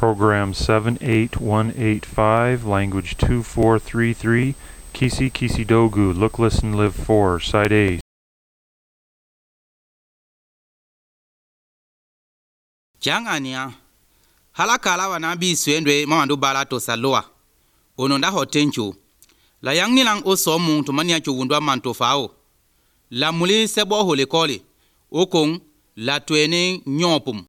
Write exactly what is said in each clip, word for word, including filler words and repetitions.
Program seven eight one eight five, Language two four three three, Kisi Kisi Dogu, Look, Listen, Live four, Side A. Jangania halakala wana bi swendwe mamandu bala to saloa ononda hotenchu la yang nilang o somu to mania chuwundwa manto fao la muli sebo holekoli okong la twene nyopum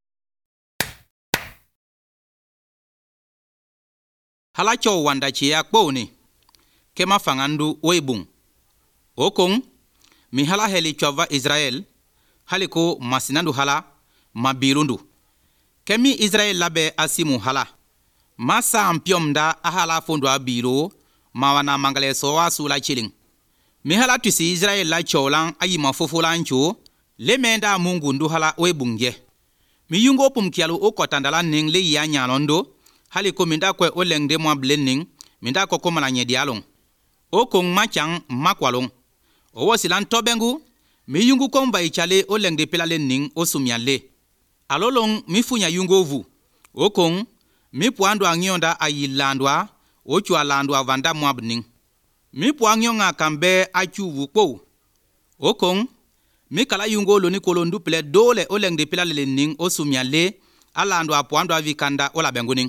halacho wanda chia kponi kema fangandu oibung okong mi hala heli chova Israel haliko masinandu hala mabirundu kemi Israel labe asimu hala masa ampiomda ahala fondo abiro mawana mangale sowa sula chiling mi hala tusi Israel la cholang ayi mafofolancho lemenda mungu ndu hala webunge mi yungo pum kialu okotandala ning le ya nyalondo hali ko minda kwe olengde mwa blenning minda ko komala nyedialong okong machang makwalong owosilan tobengu mi yungu komba ichale olengde pelale ning osumyale alolong mifunya yungovu okong mi puando angionda ayilandwa ochu alandwa vanda mwabning mi puangyonga kambe achuvu kpo okong mi kala yungo loni kolondu ple dole olengde pelale ning osumyale alandwa puando avikanda ola benguning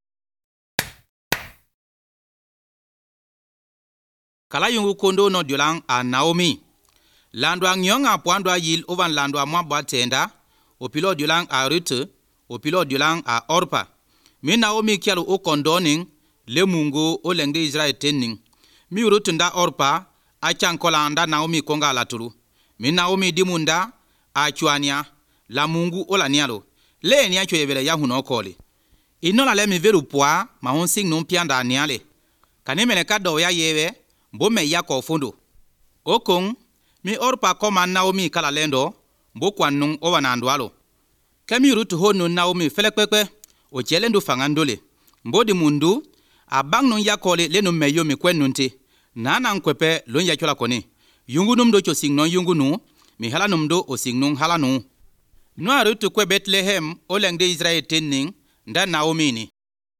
kala yungu kondo no diolang a Naomi landwa ngyonga puando ayil ovan landwa mwabwa tenda opilo diolang a Rute, opilo diolang a Orpa. Mi Naomi kialu o kondoning, le mungo o lengde Israel tening. Mi Rute nda Orpa, a chankola nda Naomi konga laturu. Mi Naomi dimunda, a chuania, la mungu o la nialo. Le ni a chuevele ya huno koli. Inola le mi veru poa, ma hon sing non pianda niale. Kanemele kado ya yewe, mbome ya kofundo. Okong, mi Orpa koma Naomi kala lendo, mbokwa nung owa na andwalo. Kemi Rutu honu Naomi felekpekpe, o chelendu fangandole. Mbodi mundu, abang nun yakole lenu meyo mi kwen nunti. Nana nkwepe lon ya chola kone. Yungu numdo cho singnon yungu nu, mi hala numdo o singnong hala nu. Nwa Rutu kwe Bethlehem, o lengde Israel tening, nda Naomi ni.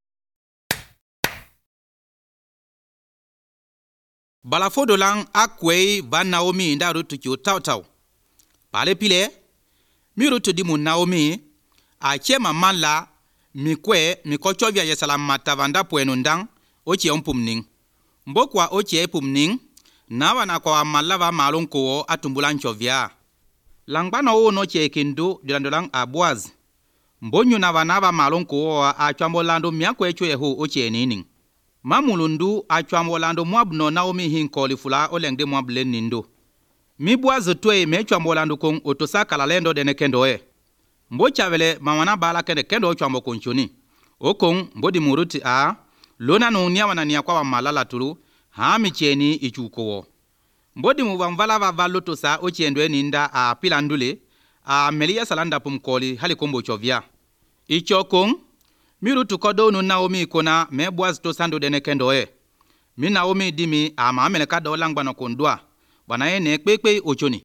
Balafodo lang akwe van Naomi nda Rutu kyo tau tau. Pale pile, mi Rutu di mu Naomi, a chema mala, mi kwe, mi kochovya yesalam matavanda puenundang, oche umpumning. Mbokwa oche pumning, na wana kwa malava malonko atumbulan chovya. Langbana o no che kindu, dilandolang a Boaz. Mbonyu na vanava malonko a chwambolando miakwe chwe ho oche nining. Mamulundu a chwambolando mwabno Naomi hinkoli fula olengde mwable nindo. Mi Boaz tue me chwambolando kong otosa kalalendo dene kendoe. Mbo chavele mamana bala kende kendo chwambo konchuni. Okong mbodi muruti a lona no nya wana nya kwa malala turu ha mi cheni ichuko. Mbodi muvamvala va valoto sa ochiendwe ninda a pilandule a melia salanda pumkoli hali kombo chovya. Ichokong mirutu kodo no Naomi kona me Boaz to sando dene kendoe. Mi Naomi dimi a mamele kada olangbano kondwa. Bwana ene kpekpe ochoni.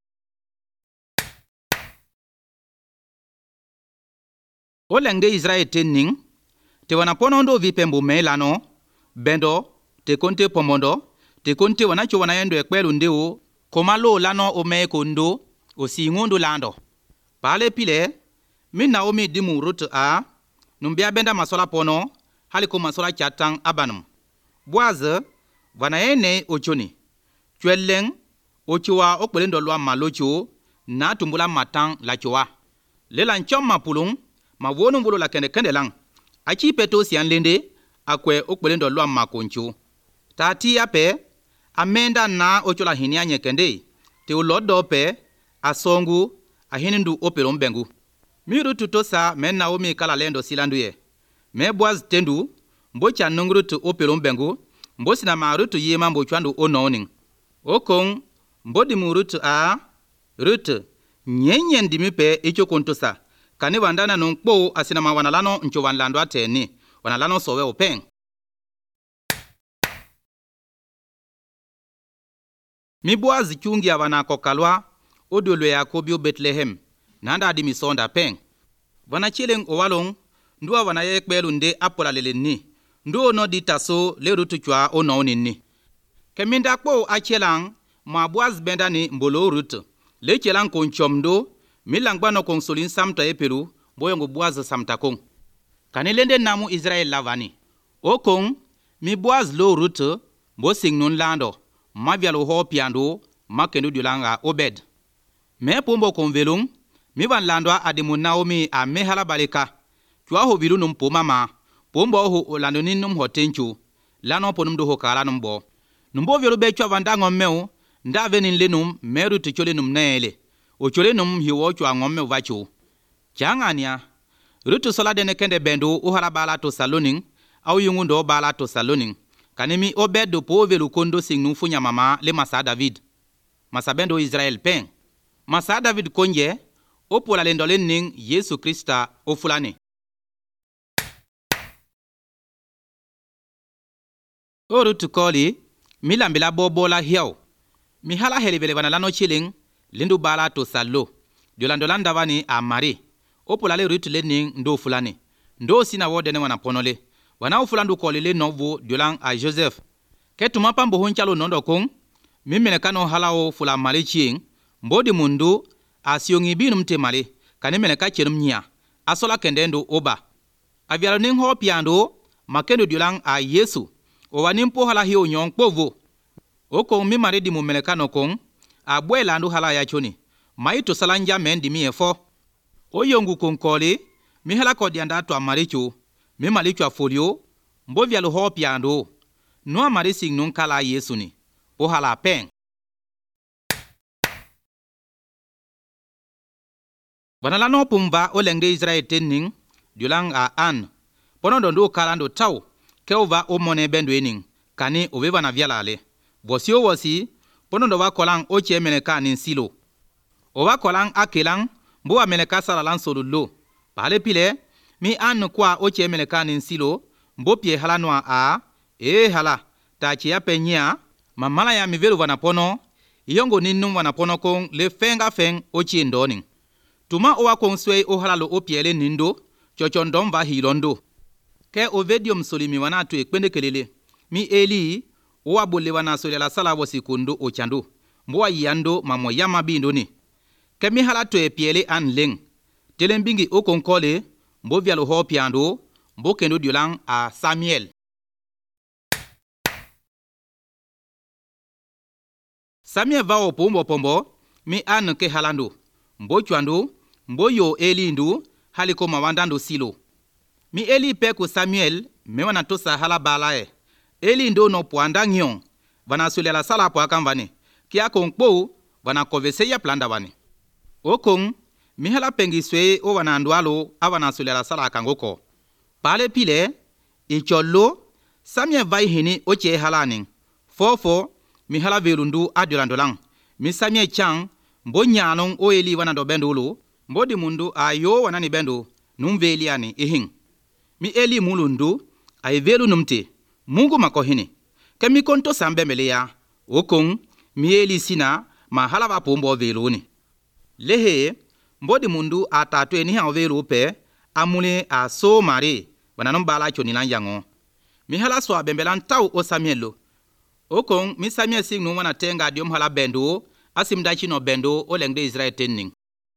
Olengde Israel tening, te wana ponondo vipembu melano, bendo, te konte pomondo, te konte wana cho wana yendo ekwelu ndeo, komalo lano ome kondo, osi ngundu lando. Pale pile, mi Naomi dimu Rutu a, numbia benda masola pono, haliko masola chatang abanum. Boaz, wana ene ochoni. Chweleng, ochiwa okbelendo lwa malocho, na tumbula matang la chowa. Lela nchom mapulung, ma wonu mbulu la kende kende lang. Achi peto siyan lende, akwe okbelendo lwa makoncho. Tati ape, amenda na ochola hinianye kende, te ulodo pe, asongu, ahinindu opelom bengu. Miru tutosa men Naomi kala lendo silanduye. Me Boaz tendu, mbocha nungrutu opelom bengu, mbosi na marutu yema mbochwandu ononing. Okong, mbodi mu Rutu a Rutu nyenyen dimipe icho kontosa kani vandana nungpo asinama wanalano ncho wanlando ateni wanalano sowe openg. Mi Boaz chungi ya wana kokalwa odolwe Yakobio Bethlehem nanda adi misonda peng. Wana chileng owalong ndua wana ye kpelu nde apola lele ni ndo no di taso le rutu chwa o no ni keminda kpo achelang ma Boaz bendani mbolo rutu le chelang kon chomdo milangba no kon solin samta e peru boyongo Boaz samta kon kanelende namu Israel lavani o kon mi Boaz lo rutu bo singnun lando mabialo ho piando makendo dulanga Obed me pombo kon velung mi van landwa adimu Naomi a mehala baleka chwa ho bilu num pomama pombo ho olando ninum hotenchu lano ponum do ho kala numbo numbo velo be chwa vanda ngommeu nda venin lenum meru to chole num nele o chole num hiwo chwa ngomme vachu changania rutu sola de ne kende bendo o hala bala to saloning au yungundo bala to saloning kanemi Obed do po velu kondo singnu funya mama le masa David masa bendo Israel pen masa David konje o pola lendole ning Yesu Krista o fulani o rutu koli milambila bobola hiao mi hala helivele wana lano chiling lindu bala to salo diolandolanda vani a mari o pola le rutu le ning ndo fulani ndo sina wode ne wana ponole wana o fulandu koli le novo diolang a Joseph ketuma pambo honchalo nondo kong mimene kano halao fula mari chiing mbodi mundu asiongi binum te mari kanemene ka chenum nya asola kendendo oba avialo ning ho piando makendo diolang a Yesu o wanimpo hala hiyo nyong povo o kong mi mari di mu melekano kong a bwela ndu hala ya choni maito salanja mendi mi efo o yongu kong koli mi hala kodi anda to amarichu mi malichu afolio mbo vialo ho piando no amari sing nun kala Yesu ni o hala pen banala no pumba o lengde Israel tenning dulang a an ponondo ndo kala ndo tau keova o mone bendo ening kani o veva na vialale bosio wosi ponondo wa kolang o che meneka nin silo o wa kolang akelang mbo wa meneka sala lan solulo pale pile mi an kwa o che meneka nin silo mbo pie halanwa a e hala ta che ya penya mamala ya mivelu wana pono yongo ninum wana pono kong le fenga feng o che ndoning tuma o wa kong swei o halalo o piele nindo chochondom va hilondo ke ovedium solimi wana tu ekpende kelele mi Eli o wa bolle wana so la sala wo sikundo o chando mbo yando mamo yama bindo ni ke mi hala to e piele an leng telembingi o konkole mbo vialo ho piando mbo kendo diolang a Samuel Samuel va o pombo pombo mi an ke halando mbo chwando mbo yo Eli ndu haliko mawandando silo mi Eli peku Samuel me wana tosa hala balae Eli ndo no poanda nyon wana sule la sala po akamvani kia kongpo wana kovese ya planda wani okong mi hala pengi swe o wana ndwalo awana sule la sala kangoko pale pile icholo Samuel vai hini oche halaning fofo mi hala velundu adiolandolang mi Samuel chang mbo nyanong o Eli wana do bendulu mbo di mundu ayo wana ni bendo numveli ani ihing mi Eli mulundu ay velu numte Mungu makohini kemi konto sambe melea okong mi Eli sina ma halaba pombo veluni lehe mbodi mundu atatu eni ha velu pe amule a so mari bananom bala choni lan yango mi hala so abembelan taw o Samuelo okong mi Samuel sing no wana tenga diom hala bendo asim dachi no bendo o lengde Israel tenning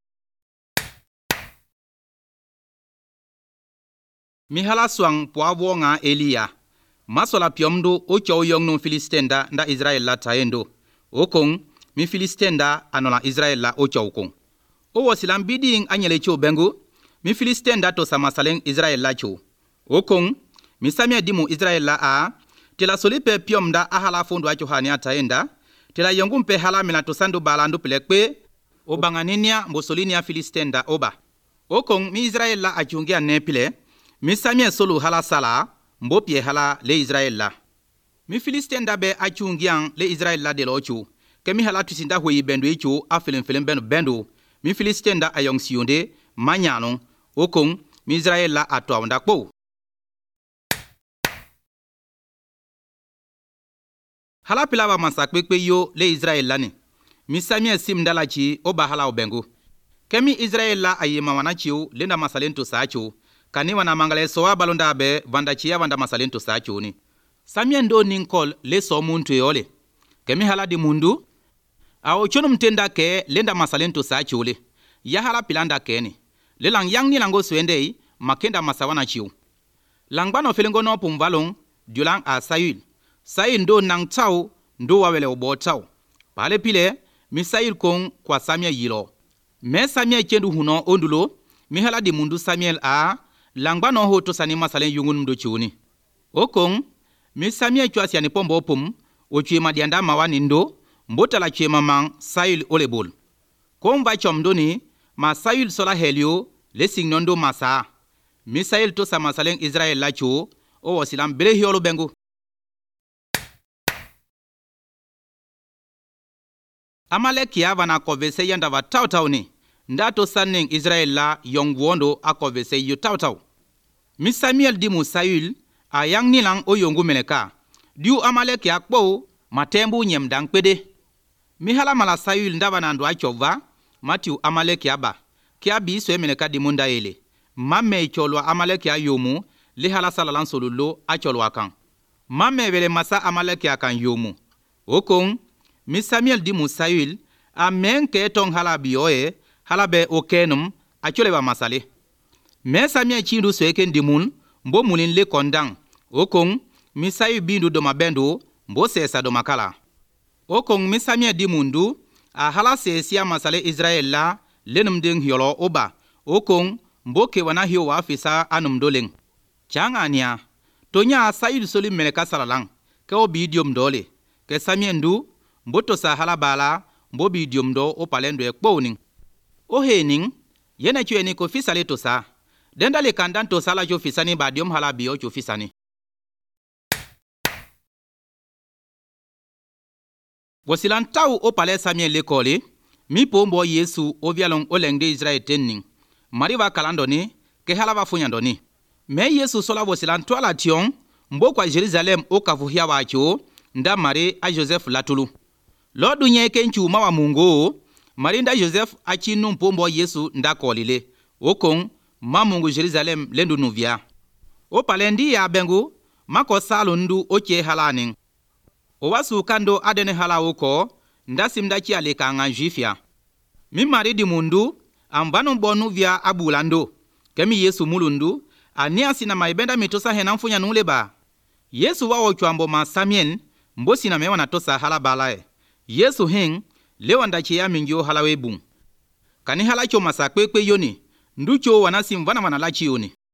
mi hala swang poavo nga Elia masola piomdo o chow yong no Filistenda nda Israel la taendo okong mi Filistenda anola Israel la o chow kong o wosilam biding anyele cho bengu mi Filistenda to samasaleng Israel la cho okong mi Samuel dimu Israel la a tela solipe piomda ahala fondo acho hania taenda tela yongum pe hala mila to sando balando pelekpe o banganinia mbosolinia Filistenda oba okong mi Israel la achungia nepile mi Samuel solo hala sala mbo pie hala le Israel la mi Filistenda be achungiang le Israel la de lochu ke mi hala tusinda hoyi bendo ichu afilen filen bendo bendo mi Filistenda ayong sionde manyano okong mi Israel la atwa kpo hala pilaba masakpekpe yo le Israel la ni mi Samuel sim dalachi oba hala obengo ke mi Israel la ayema wanachiu lenda masalento sacho kani wana mangale soa balonda be vanda chia vanda masalen to sa chuni. Samien do ninkol le so muntu yole. Kemi hala di mundu, au chunum tenda ke lenda masalen to sa chule. Ya hala pilanda keni. Le lang yang ni lango swendei, makenda masawana chiu. Langbano felingo no pumvalong, dulang a sayul. Sayul do nang tau, ndo wawele obo tau. Pale pile, mi sayul kong kwa Samia yilo. Me Samia chendu huno ondulo, mi hala di mundu Samuel a, langbano ho to sani masalen yungun mdo chuni. Okong, mi Samia chwa siani pombo pum, o chwema dianda mawani ndo, mbota la chwema mang sayul olebol. Komba chomdoni, ma sayul sola helio, le signondo masa. Misael to sa masalen Israel la cho, o wasilam bele hiolo bengu. Amalek ya vana kovese yanda va tau tau ni. Nda to sanning Israel la yong wondo a kovese yu tau tau. Mis Samuel di Musail a yang nilang o yongu meleka. Diu Amalek ya kpo matembu nyem dang pede. Mihala mala Saul nda vana ndo a chova, Matthew Amalek ya ba. Kia bi swe meleka di munda ele. Mame cholo Amalek ya yomu, li hala salalan solulo a cholo akan. Mame vele masa Amalek ya kan yomu. Okong, mi Samuel di Musail, a men ke tong hala biyoe, hala be okenum, a chole ba masale. Me Samuel chindu sweken di mun, mbo mulin le kondang. Okong, mi Saul bindu do mabendo, mbo sesa do makala. Okong mi Samuel di mundu, a hala sesia masale Israel la, lenum ding hiolo oba. Okong, mboke wana hiyo wa afisa anum doleng. Changa nia, tonya Saul soli meleka salalang, ke obi idiom dole. Ke Samiendu, mboto sa halabala, mbobi idiom do opalendo e kpouning. O hening, yena chwe ni ko fisale to sa. Dendale kandan to sala jo fisani ba diom halabio jo fisani. Wasilan tau opale Samien lekole, mi pombo Yesu ovialong olengde Israel tenning. Mariva kalandoni, ke halava funyandoni. Me Yesu sola wasilan toala tion, mbo kwa Jerusalem o kavuhia wacho, nda Mari a Joseph latulu. Lodu nye kenchu mawa mungo, Mari nda Joseph achi numpombo Yesu nda kolile. Okong, ma mungu Jerusalem lendu nuvia. O palendi ya bengu, mako salo ndu oche halaning. O wasu kando adene hala oko, nda simdachi aleka nga jifia. Mi Mari di mundu, ambano bonu via abulando. Kemi Yesu mulundu, ania sina maibenda mitosa henamfunya nuleba. Yesu wa ochuambo ma Samien, mbosi na mewa natosa halabalae. Yesu heng, lewa ndachi ya mingyo halawebung. Kani halacho masakwe kwe yoni, nducho wanasi mvana wanalachi yoni.